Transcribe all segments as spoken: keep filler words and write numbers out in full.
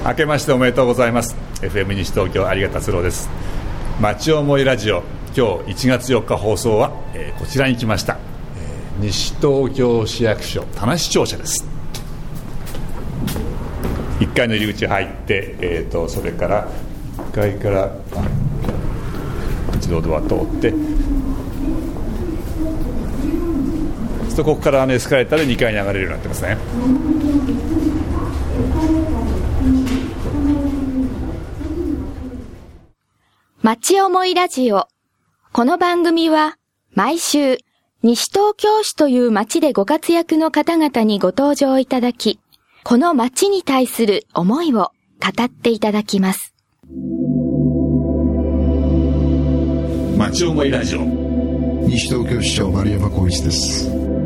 明けましておめでとうございます。 エフエム 西東京有賀達郎です。町思いラジオ、今日いちがつよっか放送は、えー、こちらに来ました、えー、西東京市役所田無庁舎です。いっかいの入り口入って、えー、とそれからいっかいから自動ドア通ってそこからあのエスカレーターでにかいに上がれるようになってますね。 町思いラジオ。この番組は毎週西東京市という町でご活躍の方々にご登場いただき、この町に対する思いを語っていただきます。 町思いラジオ、 西東京市長丸山浩一です。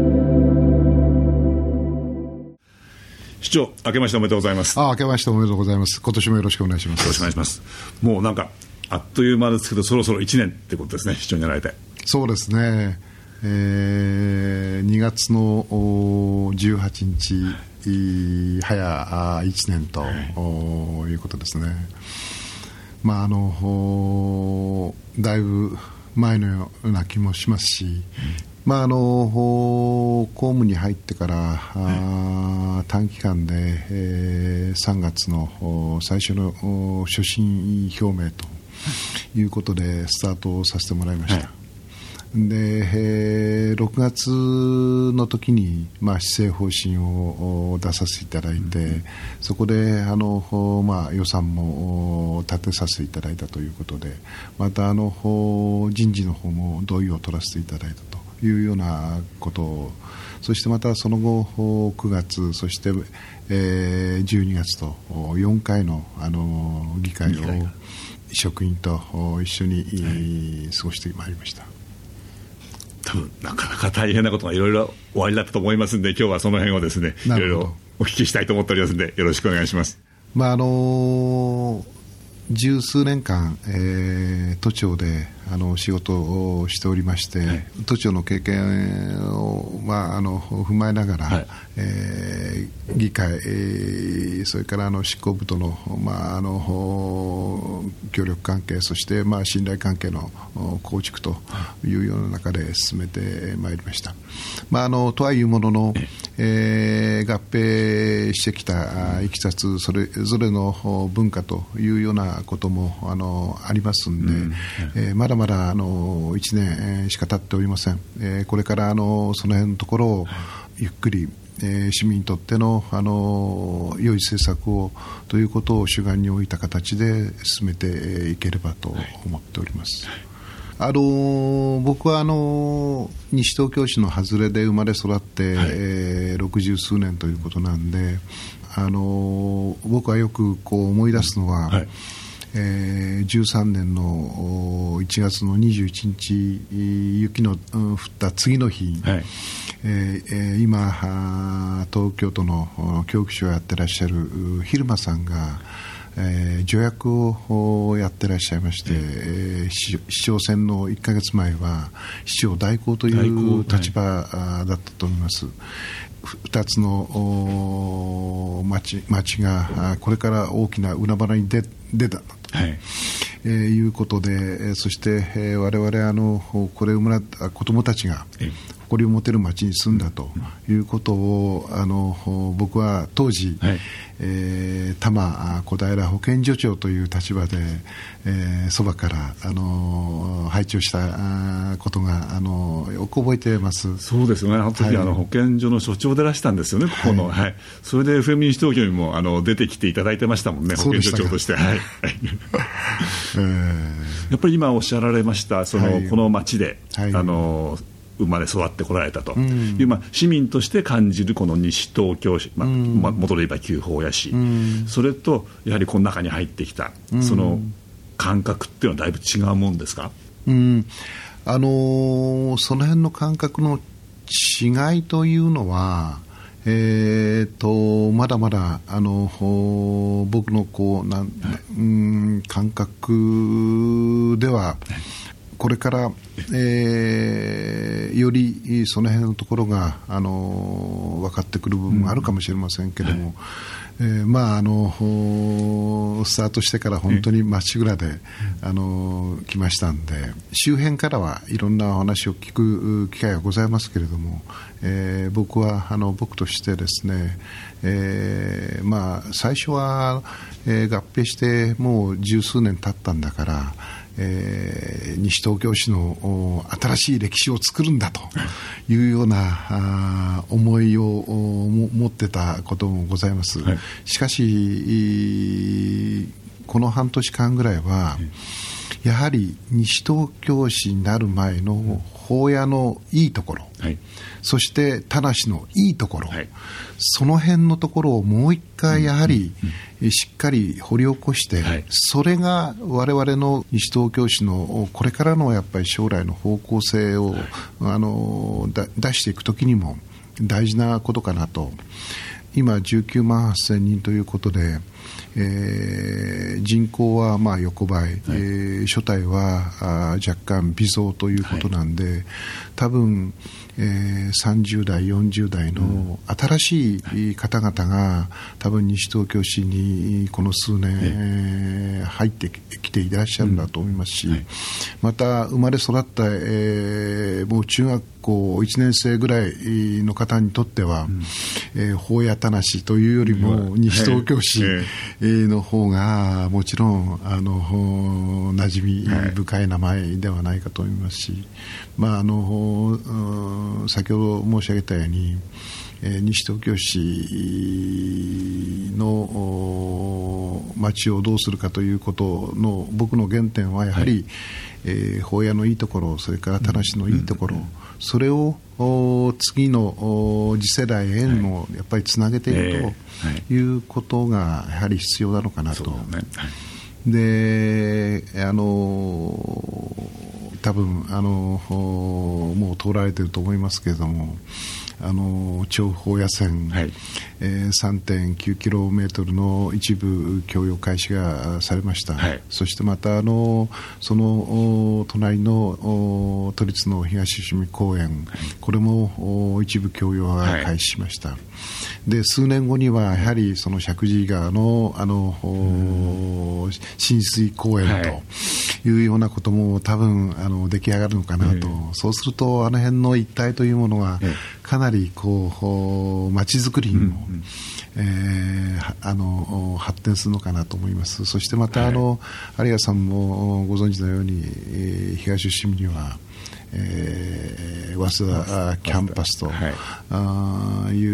市長、明けましておめでとうございます。 あ、明けましておめでとうございます。今年もよろしくお願いします。 よろしくお願いします。もうなんかあっという間ですけど、そろそろいちねんってことですね、市長になられて。 そうですね、えー、にがつのじゅうはちにち、早いちねんと、はい、いうことですね。まああのだいぶ前のような気もしますし、うん、まあ、あの公務に入ってから、はい、短期間で、えー、さんがつの最初の所信表明ということでスタートさせてもらいました。はい、で、えー、ろくがつの時に、まあ、施政方針を出させていただいて、うん、そこであの、まあ、予算も立てさせていただいたということで、またあの人事の方も同意を取らせていただいたというようなことを、そしてまたその後くがつ、そして、えー、じゅうにがつとよんかいの、あの議会を職員と一緒に過ごしてまいりました。 多分なかなか大変なことがいろいろおありだったと思いますので、今日はその辺をですね、いろいろお聞きしたいと思っておりますので、よろしくお願いします。 まああのー十数年間、えー、都庁であの仕事をしておりまして、はい、都庁の経験を、まあ、あの踏まえながら、はい、えー、議会、えー、それからあの執行部との、まあ、あの協力関係、そして、まあ、信頼関係の構築というような中で進めてまいりました。まあ、あのとはいうものの、えー、合併してきたいきさつ、それぞれの文化というようなことも あのありますので、うん、えー、まだまだあのいちねんしか経っておりません。えー、これからあのその辺のところをゆっくり、えー、市民にとっての、あの良い政策をということを主眼に置いた形で進めていければと思っております。はい、あの僕はあの西東京市の外れで生まれ育って、はい、えー、六十数年ということなんで、あの僕はよくこう思い出すのは、はい、えー、じゅうさんねんのいちがつのにじゅういちにち、雪の降った次の日、はい、えー、今東京都の教育所をやってらっしゃる蛭間さんが、えー、助役をやってらっしゃいまして、えー、市, 市長選のいっかげつまえは市長代行という立場だったと思います。ふたつの 町, 町がこれから大きな海原に 出, 出たと、はい、えー、いうことで、そして、えー、我々あのこれを生まれた子どもたちが誇りを持てる町に住んだということを、あの僕は当時、はい、えー、多摩小平保健所長という立場で、えー、そばからあの拝聴したことがあのよく覚えてます。 そうですよね、あの時、はい、あの保健所の所長でらしたんですよね、ここの、はいはい、それで エフエム 西東京にもあの出てきていただいてましたもんね、保健所長として。はい、えー、やっぱり今おっしゃられましたその、はい、この町で、はい、あの生まれ育ってこられたという、うん、まあ、市民として感じるこの西東京市、まあ、うん、元で言えば旧宝谷市、うん、それとやはりこの中に入ってきた、うん、その感覚っていうのはだいぶ違うもんですか？ うん、あのー、その辺の感覚の違いというのは、えー、とまだまだあの僕のこうなん、うん、感覚ではこれから、えー、よりその辺のところが、あの分かってくる部分もあるかもしれませんけども、うんはいえーまあ、あのスタートしてから本当にまっしぐらで、あの来ましたんで、周辺からはいろんなお話を聞く機会がございますけれども、えー、僕はあの僕としてですね、えーまあ、最初は、えー、合併してもう十数年経ったんだから、えー、西東京市の新しい歴史を作るんだというようなあ思いを持ってたこともございます、はい、しかしこの半年間ぐらいはやはり西東京市になる前の保谷のいいところ、はい、そして田無のいいところ、はい、その辺のところをもう一回やはりしっかり掘り起こして、はい、それが我々の西東京市のこれからのやっぱり将来の方向性を、はい、あのだ出していくときにも大事なことかなと。今じゅうきゅうまんはっせんにんということで、えー、人口はまあ横ばい、はいえー、所帯はあ若干微増ということなんで、はい、多分、えー、さんじゅうだいよんじゅうだいの新しい方々が多分西東京市にこの数年、はいえー、入ってきていらっしゃるんだと思いますし、はい、また生まれ育った、えー、もう中学校いちねん生ぐらいの方にとっては、うんえー、保谷田無というよりも西東京市の方がもちろんあの馴染み深い名前ではないかと思いますし、まあ、あの先ほど申し上げたように、えー、西東京市の町をどうするかということの僕の原点はやはり、はいえー、保谷のいいところ、それから田無のいいところ、うんうん、それを次の次世代へもやっぱりつなげていくということがやはり必要なのかなと。で、あの多分あのもう通られていると思いますけれども、あの調布保谷線、はいえー、さんてんきゅうキロメートル の一部供用開始がされました、はい、そしてまたあのその隣の都立の東伏見公園、はい、これも一部供用が開始しました、はい、で数年後にはやはりその石神井川のあの、うん、浸水公園というようなことも多分あの出来上がるのかなと、はい、そうするとあの辺の一帯というものがかなりこう街づくりにも、うんえー、あの発展するのかなと思います。そしてまたあの、はい、有賀さんもご存知のように、えー、東伏見にはえー、早稲田キャンパスと、はい、あいう、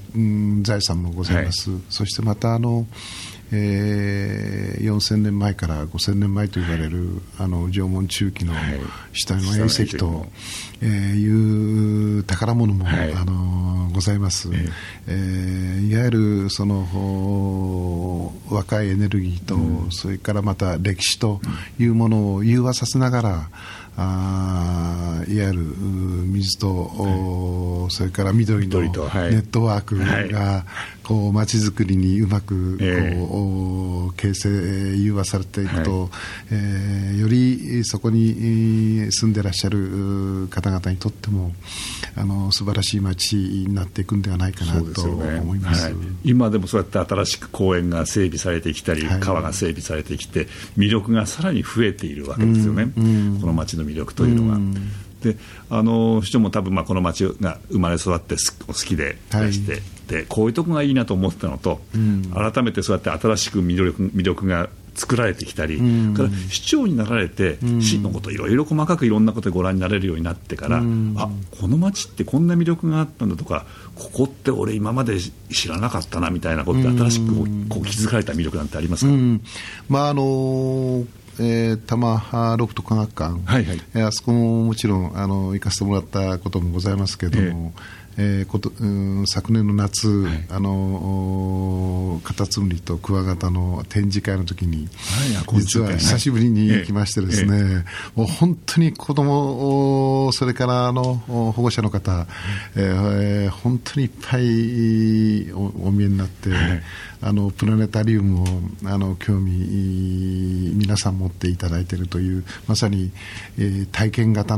うん、財産もございます、はい、そしてまたあの、えー、よんせんねんまえからごせんねんまえと言われるあの縄文中期の下の栄石と、はいえー、いう宝物も、はいあのございます、えーえー、いわゆるその若いエネルギーと、うん、それからまた歴史というものを融和させながらあいわゆる水と、はい、それから緑のネットワークがこう街づくりにうまくこう、えー、形成融和されていくと、はいえー、よりそこに住んでらっしゃる方々にとってもあの素晴らしい街になっていくんではないかなと思います。 はい、今でもそうやって新しく公園が整備されてきたり、はい、川が整備されてきて魅力がさらに増えているわけですよね、うんうん、この街の魅力というのは、うん、であの市長も多分まあこの街が生まれ育って好きでいらして、はい、でこういうとこがいいなと思ってたのと、うん、改めてそうやって新しく魅力、魅力が作られてきたり、うん、から市長になられて、うん、市のこといろいろ細かくいろんなことでご覧になれるようになってから、うん、あこの街ってこんな魅力があったんだとか、ここって俺今まで知らなかったなみたいなことで新しくこう気づかれた魅力なんてありますか？うんまああのーえー、多摩ロフト科学館、はいはいえー、あそこももちろんあの行かせてもらったこともございますけれども、えーえー、ことうん昨年の夏、はい、あのカタツムリとクワガタの展示会の時に、はい、実は久しぶりに行きましてですね、はいえーえー、もう本当に子供それからあの保護者の方、えー、本当にいっぱい お, お見えになって、はいあのプラネタリウムをあの興味皆さん持っていただいているというまさに、えー、体験型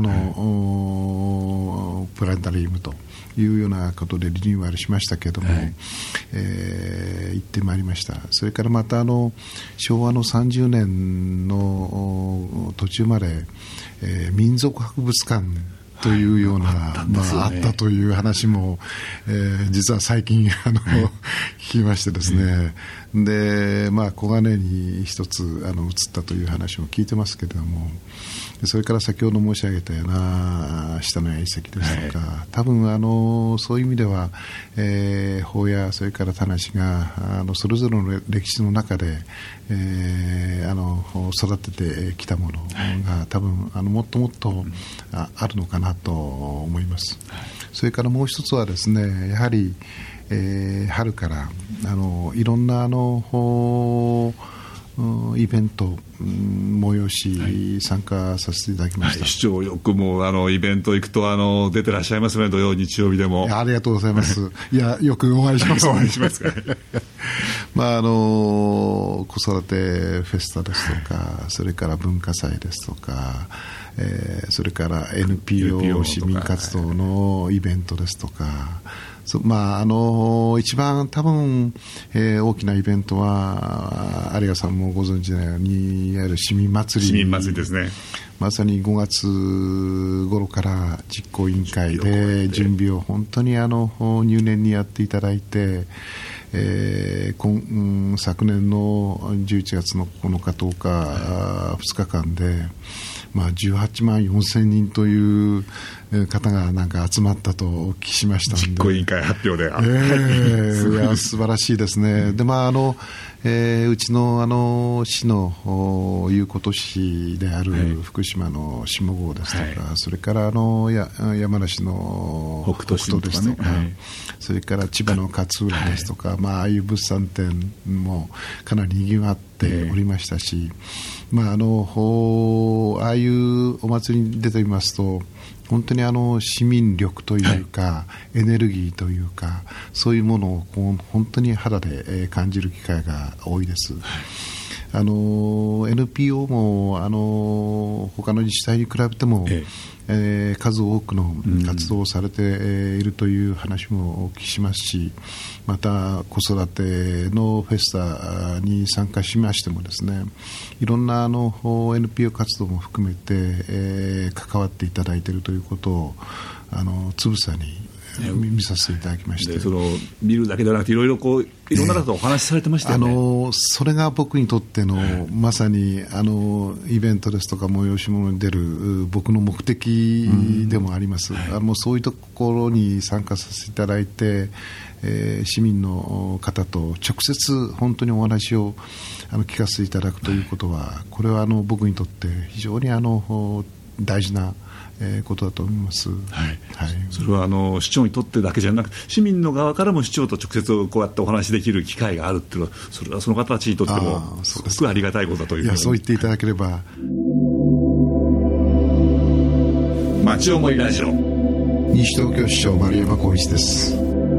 の、はい、プラネタリウムというようなことでリニューアルしましたけれども、はい、えー、行ってまいりました。それからまたあの昭和のさんじゅうねんの途中まで、えー、民族博物館というような、はい、あ, まあ、あったという話も、えー、実は最近あの、はい、聞きましてですね、うん、で、まあ、小金に一つあの移ったという話も聞いてますけれども、それから先ほど申し上げたような下の遺跡ですとか、はい、多分あのそういう意味では、えー、法やそれから田無があのそれぞれの歴史の中で、えー、あの育ててきたものが、はい、多分あのもっともっと、うん、あ, あるのかなと思います、はい、それからもう一つはですね、やはり、えー、春からあのいろんなあのイベント、催し、はい、参加させていただきました、 はい、市長よくもうあのイベント行くとあの出てらっしゃいますね、土曜日曜日でも。 ありがとうございますいやよくお会いしますお会いしますかまああの子育てフェスタですとか、はい、それから文化祭ですとか、えー、それから エヌピーオー 市民活動のイベントですとか、まあ、あの一番多分、えー、大きなイベントは有賀さんもご存知のようにいわゆる市民祭り、 市民祭りですね。 まさにごがつ頃から実行委員会で準備を本当にあの入念にやっていただいて、えー今うん、昨年のじゅういちがつのここのかとおか、はい、ふつかかんで、まあ、じゅうはちまんよんせんにんという方がなんか集まったとお聞きしましたので、 実行委員会発表で、 えー、いや素晴らしいですね。で、まああのえー、うちの、あの市の有効都市である福島の下郷ですとか、はい、それからあのや山梨の北斗ですとか、はい、それから千葉の勝浦ですとか、はい、まあ、ああいう物産展もかなりにぎわっておりましたし、まあ、あのああいうお祭りに出てみますと本当にあの市民力というか、はい、エネルギーというかそういうものをこう本当に肌で感じる機会が多いです、はい、あの エヌピーオー もあの他の自治体に比べても、えええー、数多くの活動をされているという話もお聞きしますし、また子育てのフェスタに参加しましてもですね、いろんなあの エヌピーオー 活動も含めて、えー、関わっていただいているということをあのつぶさに見させていただきまして、 でその見るだけではなくていろいろこういろんな方とお話しされてましたよね、 えー、あのそれが僕にとっての、はい、まさにあのイベントですとか催し物に出る僕の目的でもあります、うん、はい、あのそういうところに参加させていただいて、えー、市民の方と直接本当にお話をあの聞かせていただくということは、はい、これはあの僕にとって非常にあの大事なことだと思います、はいはい、それはあの市長にとってだけじゃなく市民の側からも市長と直接こうやってお話しできる機会があるっていうのは、それはその方たちにとってもすごくありがたいことだというふうに、いやそう言っていただければ。 町思いラジオ、 西東京市長丸山浩一です。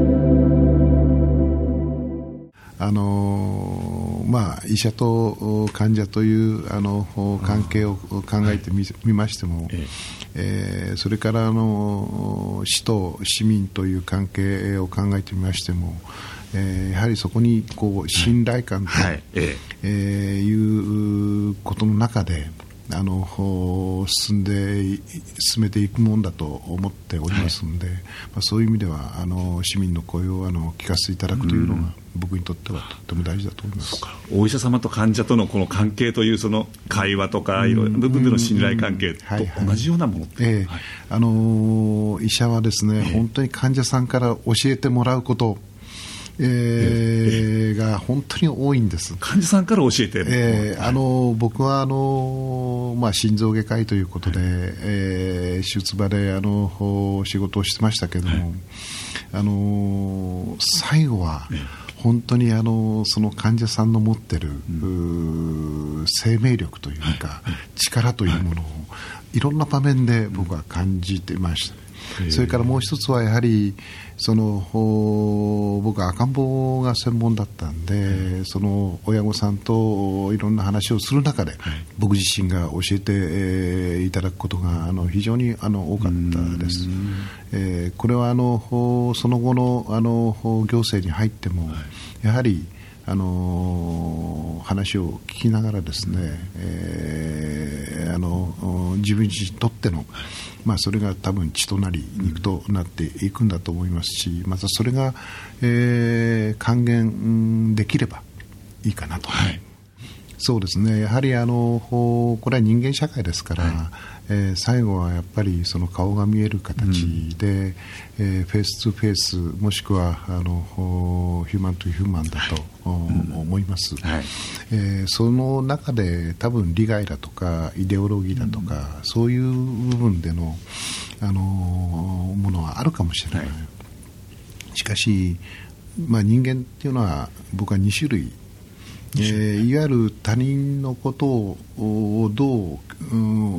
あのまあ、医者と患者というあの関係を考えて み,、はい、みましても、えええー、それからあの市と市民という関係を考えてみましても、えー、やはりそこにこう信頼感と、はいはい、えええー、いうことの中であの進んで進めていくものだと思っておりますので、はい、まあ、そういう意味ではあの市民の声をあの聞かせていただくというのが、うん、僕にとってはとっても大事だと思います。そうか、 お医者様と患者とのこの関係というその会話とかいろいろな部分での信頼関係と同じようなもの、 えーはい、あの医者はですね、えー、本当に患者さんから教えてもらうことえー、が本当に多いんです。 患者さんから教えて、 えー、あの僕はあの、まあ、心臓外科医ということで、はい、えー、手術場であの仕事をしてましたけれども、はい、あの最後は本当にあのその患者さんの持ってる、うん、生命力というか、はい、力というものをいろんな場面で僕は感じていました。 それからもう一つはやはりその僕は赤ん坊が専門だったんで、その親御さんといろんな話をする中で、はい、僕自身が教えて、えー、いただくことがあの非常にあの多かったです。えー、これはあのその後の、あの行政に入っても、はい、やはりあの話を聞きながらですね、えー、あの自分自身にとっての、まあ、それが多分血となり肉となっていくんだと思いますし、またそれが、えー、還元できればいいかなと、はい、そうですね、やはりあのこれは人間社会ですから、はい、えー、最後はやっぱりその顔が見える形で、うん、えー、フェイス2フェイスもしくはあのヒューマンとヒューマンだと、はい、思います、はい、えー、その中で多分利害だとかイデオロギーだとか、うん、そういう部分での、あのものはあるかもしれない、はい、しかし、まあ、人間っていうのは僕はに種類、えー、いわゆる他人のことをどう、うん、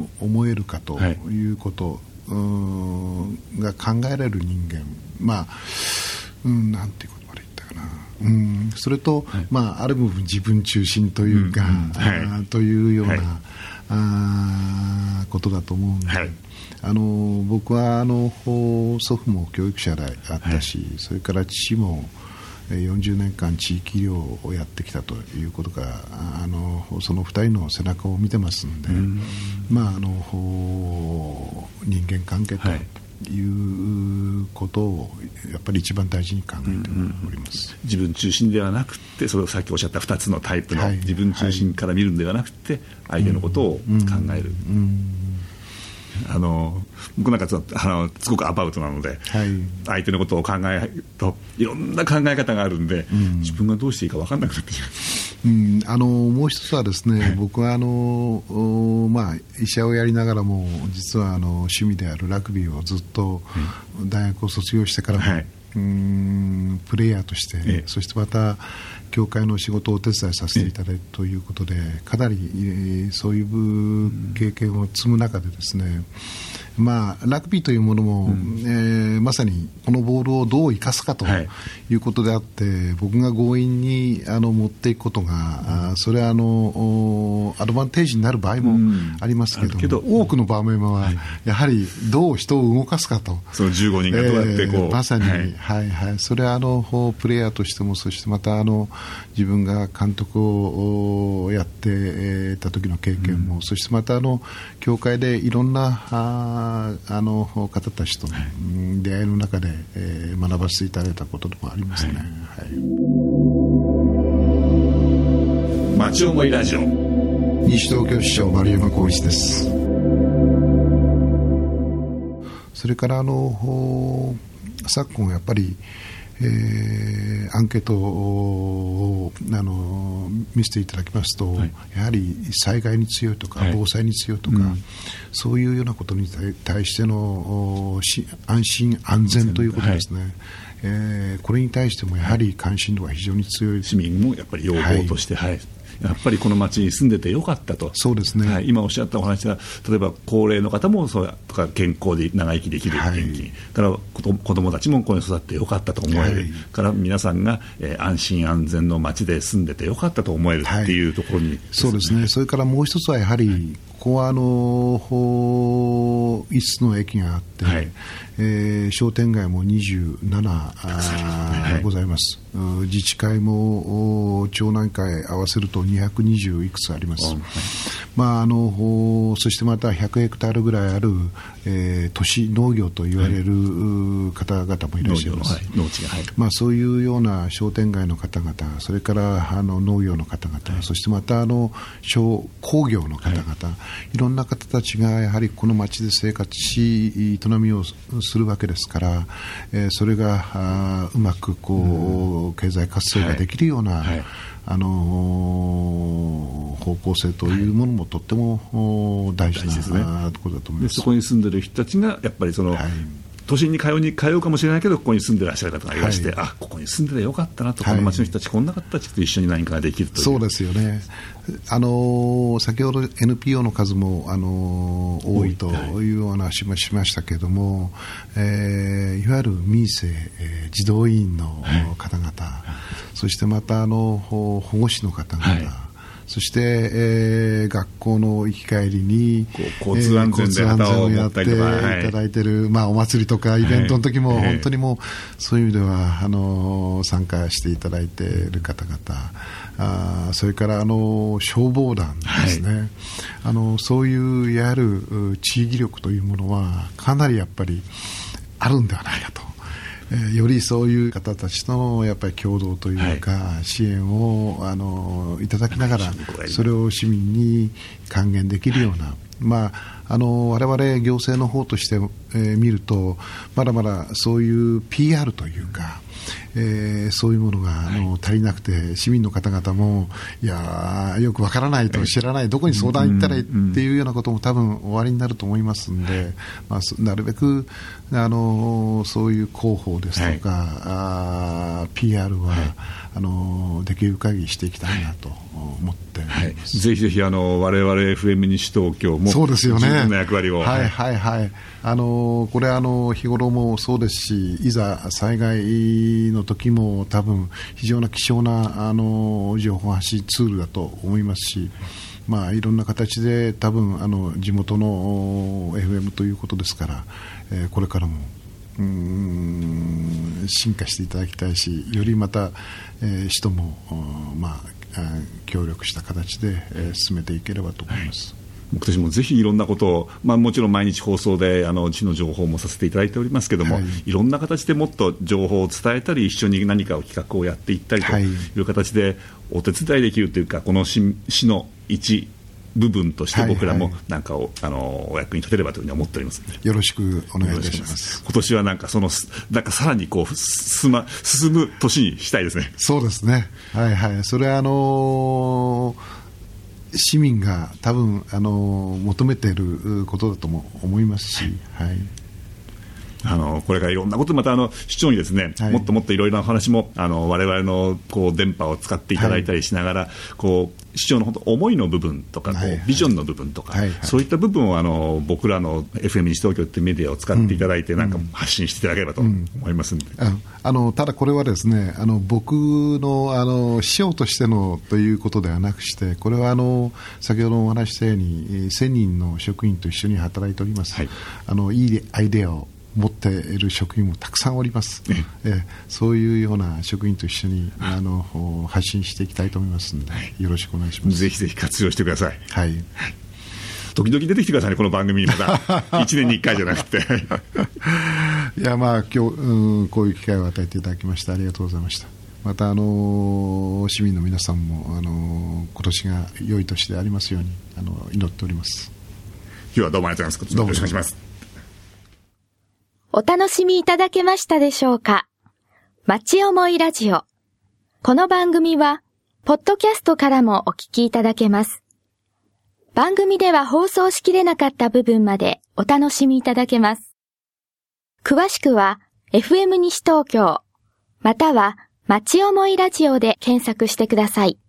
思えるかということ、はい、うんが考えられる人間、まあ、うん、なんていうことまで言ったかな、うん、それと、はい、まあ、ある部分自分中心というか、うんうん、はい、というような、はい、あことだと思うので、はい、あの僕はあの祖父も教育者であったし、はい、それから父もよんじゅうねんかん地域医療をやってきたということが、あのそのふたりの背中を見てますので、まあ、あの人間関係ということをやっぱり一番大事に考えております、うんうん、自分中心ではなくて、それをさっきおっしゃったふたつのタイプの、はい、自分中心から見るのではなくて、はい、相手のことを考える、うんうんうん、あの僕なんかあのすごくアバウトなので、はい、相手のことを考えるといろんな考え方があるんで、うん、自分がどうしていいか分からなくなってしまう、うん、あのもう一つはですね、はい、僕はあの、まあ、医者をやりながらも実はあの趣味であるラグビーをずっと大学を卒業してからも、はい、うーんプレイヤーとして、ええ、そしてまた教会の仕事をお手伝いさせていただいたということで、かなりそういう経験を積む中でですね、まあ、ラグビーというものも、うん、えー、まさにこのボールをどう生かすかということであって、はい、僕が強引にあの持っていくことが、うん、それはあのアドバンテージになる場合もありますけども、うん、けど多くの場面はやはりどう人を動かすかと、 そのじゅうごにんがどうやってこう、 えー、まさに、はいはいはい、それはあのプレイヤーとしても、そしてまたあの自分が監督をやってた時の経験も、うん、そしてまたあの教会でいろんなああの方たちとの、はい、出会いの中で、えー、学ばせていただいたことでもありますね、はいはい、町思いラジオ、 西東京市長丸山浩一です。それからあの昨今やっぱりえー、アンケートをあの見せていただきますと、はい、やはり災害に強いとか、はい、防災に強いとか、うん、そういうようなことに対しての安心安全ということですね、はい、えー、これに対してもやはり関心度が非常に強い、 市民もやっぱり要望として、はいはい、やっぱりこの町に住んでてよかったと。 そうですね、 はい、今おっしゃったお話は、例えば高齢の方もそうとか健康で長生きできる元気、はい、から子どもたちもここに育ってよかったと思える、はい、から皆さんが、えー、安心安全の町で住んでてよかったと思えるっていうところに、はい、 そうですね。それからもう一つはやはり、はい、ここはあのいつつの駅があって、はい、えー、商店街もにじゅうなな、はい、ございます。自治会も町内会合わせるとにひゃくにじゅういくつあります、はい、まあ、あのそしてまたひゃくヘクタールぐらいある、えー、都市農業と言われる方々もいらっしゃいます、はい、農地が入る、まあ、そういうような商店街の方々、それからあの農業の方々、はい、そしてまたあの小工業の方々、はい、いろんな方たちがやはりこの町で生活し営みをするわけですから、えー、それがあうまくこう、うん、経済活性ができるような、はいはい、あのー、方向性というものもとっても大事なところだと思います。 でそこに住んでいる人たちがやっぱりその、はい、 都心に通うに通うかもしれないけどここに住んでらっしゃる方がいらして、はい、あここに住んでてよかったなと、この町の人たち、はい、こんな方たちと一緒に何かができるという。 そうですよね。あの先ほど エヌピーオー の数も、あの多いという話もしましたけれども、えー、いわゆる民生、えー、児童委員の方々、はい、そしてまたあの保護士の方々、はい、そして、えー、学校の行き帰りに交通安全で旗を持ったりとか、 えー、やっていただいている、はい、まあ、お祭りとかイベントの時も、はい、本当にもうそういう意味ではあの参加していただいている方々、あそれからあの消防団ですね、はい、あのそういういわゆる地域力というものはかなりやっぱりあるんではないかと。えー、よりそういう方たちとのやっぱり共同というか、はい、支援をあのいただきながらそれを市民に還元できるような、はい、まあ、あの我々行政の方として、えー、見るとまだまだそういう ピーアール というか、えー、そういうものがあの、はい、足りなくて、市民の方々もいやよくわからないと、知らない、どこに相談行ったらいいっていうようなことも多分おありになると思いますので、まあ、なるべくあのそういう広報ですとか、はい、あ ピーアール は、はい、あのできる限りしていきたいなと思っています、はい、 ぜひぜひあの我々 エフエム 西東京もそうですよね、 十分な役割を、 はいはいはい、あのこれあの日頃もそうですし、いざ災害の時も多分非常な貴重なあの情報発信ツールだと思いますし、まあ、いろんな形で多分あの地元の エフエム ということですから、えー、これからもうーん進化していただきたいし、よりまた、えー、人も、まあ、協力した形で、えー、進めていければと思います。はい、 僕たちもぜひいろんなことを、まあ、もちろん毎日放送であの市の情報もさせていただいておりますけども、はい、いろんな形でもっと情報を伝えたり、一緒に何かを企画をやっていったりという形でお手伝いできるというか、この 市, 市の一部分として僕らもなんかを、はいはい、あのお役に立てればというふうに思っておりますので、 よろしくお願いいたします。 今年はなんかそのなんかさらにこう進, ま進む年にしたいですね。 そうですね、はいはい、それはあのー市民が多分あの求めていることだとも思いますし、はい、 あのこれからいろんなこと、またあの市長にですね、はい、もっともっといろいろな話もあの我々のこう電波を使っていただいたりしながら、はい、こう市長の本当思いの部分とかこう、はいはい、ビジョンの部分とか、はいはい、そういった部分をあの僕らの エフエム 西東京ってメディアを使っていただいて、うん、なんか発信していただければと思いますので、 うんうん、あのただこれはですね、あの僕の、あの市長としてのということではなくして、これはあの先ほどお話ししたようにせんにんの職員と一緒に働いております、はい、あのいいアイデアを持っている職員もたくさんおります、ええ、そういうような職員と一緒にあの発信していきたいと思いますので、よろしくお願いします。 ぜひぜひ活用してください。 はい、 時々出てきてくださいね、この番組にまたいちねんにいっかいじゃなくていや、まあ今日、うん、こういう機会を与えていただきましてありがとうございました。またあの市民の皆さんもあの今年が良い年でありますようにあの祈っております。 今日はどうもありがとうございます。よろしくお願いします。 お楽しみいただけましたでしょうか。町思いラジオ。この番組はポッドキャストからもお聞きいただけます。番組では放送しきれなかった部分までお楽しみいただけます。詳しくは エフエム 西東京または町思いラジオで検索してください。